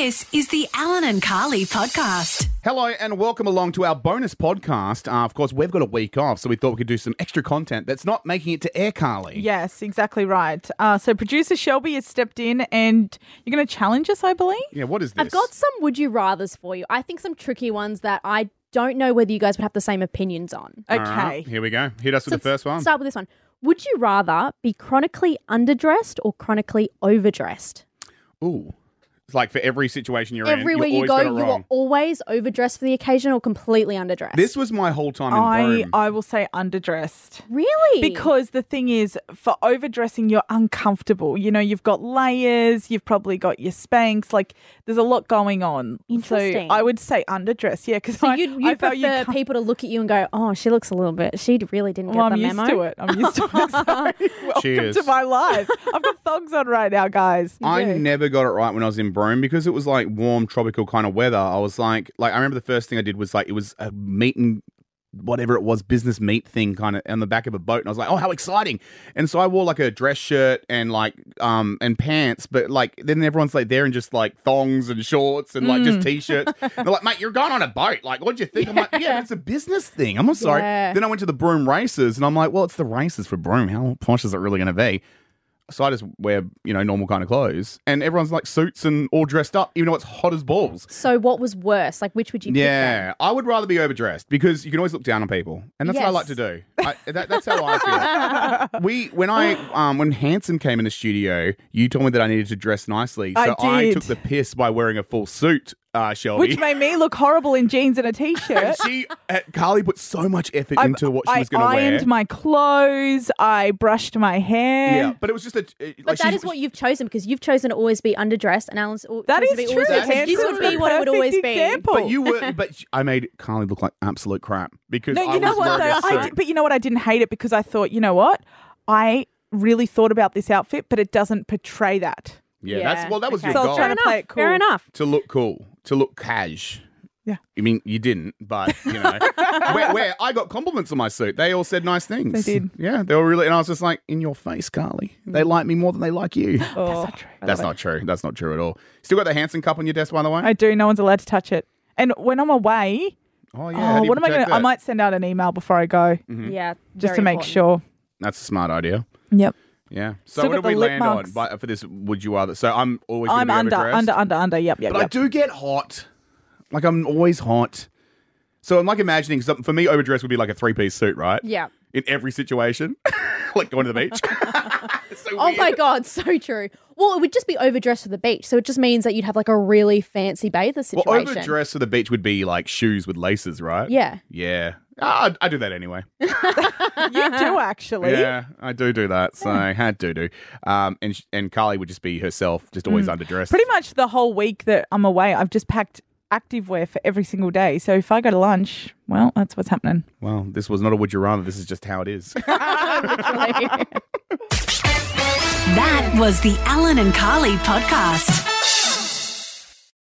This is the Alan and Carly podcast. Hello and welcome along to our bonus podcast. Of course, we've got a week off, so we thought we could do some extra content that's not making it to air, Carly. Yes, exactly right. So producer Shelby has stepped in and you're going to challenge us, I believe? Yeah, what is this? I've got some would you rathers for you. I think some tricky ones that I don't know whether you guys would have the same opinions on. Okay. All right, here we go. Hit us with the first one. Start with this one. Would you rather be chronically underdressed or chronically overdressed? Ooh. It's like for every situation you're Everywhere in, you go, you you are always overdressed for the occasion or completely underdressed. This was my whole time in Broome. I will say underdressed. Really? Because the thing is, for overdressing, you're uncomfortable. You know, you've got layers, you've probably got your Spanx, like there's a lot going on. Interesting. So I would say underdressed, yeah. Because so you'd prefer people to look at you and go, oh, she looks a little bit, she really didn't get the memo. I'm used to it. Sorry. Welcome Cheers. to my life. I've got thongs on right now, guys. I never got it right when I was in Broome because it was like warm, tropical kind of weather. I was like I remember the first thing I did was like, it was a meet and whatever it was, business meet thing kind of on the back of a boat. And I was like, oh, how exciting. And so I wore like a dress shirt and like, and pants, but like, then everyone's like there in just like thongs and shorts and like just t-shirts. And they're like, mate, you're going on a boat. Like, what'd you think? I'm like, yeah, it's a business thing. I'm sorry. Yeah. Then I went to the Broome races and I'm like, well, it's the races for Broome. How posh is it really going to be? So I just wear, normal kind of clothes. And everyone's like suits and all dressed up, even though it's hot as balls. So what was worse? Like, which would you pick then? Yeah, I would rather be overdressed because you can always look down on people. And that's what I like to do. That's how I feel. When Hanson came in the studio, you told me that I needed to dress nicely. So I did. took the piss by wearing a full suit, Shelby. Which made me look horrible in jeans and a t-shirt. Carly put so much effort into what she was going to wear. I ironed my clothes. I brushed my hair. Yeah, but it was just But that is what you've chosen because you've chosen to always be underdressed and Alan's that is to be true. always Hanson this would be what it would always example. be. But I made Carly look like absolute crap because No, you know what though? But you know what? I didn't hate it because I thought, you know what? I really thought about this outfit, but it doesn't portray that. Yeah, that was your So I goal. was trying to play it cool. Fair enough. To look cool, to look cash. Yeah. I mean, you didn't, but, where I got compliments on my suit. They all said nice things. They did. Yeah, they were really, and I was just like, in your face, Carly. They like me more than they like you. Oh, that's not true. That's not true. That's not true at all. Still got the Hanson cup on your desk, by the way? I do. No one's allowed to touch it. And when I'm away, Oh, yeah. How do you what am I going protect to? I that? might send out an email before I go Yeah. just very to make important. sure. That's a smart idea. Yep. Yeah. So Still what got did we the lip land marks. on for this Would You Rather? So I'm always going I'm to be overdressed. under. Yep. But I do get hot. Like, I'm always hot. So I'm like imagining, for me, overdress would be like a 3-piece suit, right? Yeah. In every situation. Like going to the beach. So Oh weird. my God, so true. Well, it would just be overdressed for the beach. So it just means that you'd have like a really fancy bather situation. Well, overdress for the beach would be like shoes with laces, right? Yeah. Yeah. I do that anyway. You do actually. Yeah, I do that. So I had to do. And Carly would just be herself, just always underdressed. Pretty much the whole week that I'm away, I've just packed activewear for every single day. So if I go to lunch, well, that's what's happening. Well, this was not a would you rather. This is just how it is. That was the Alan and Carly podcast.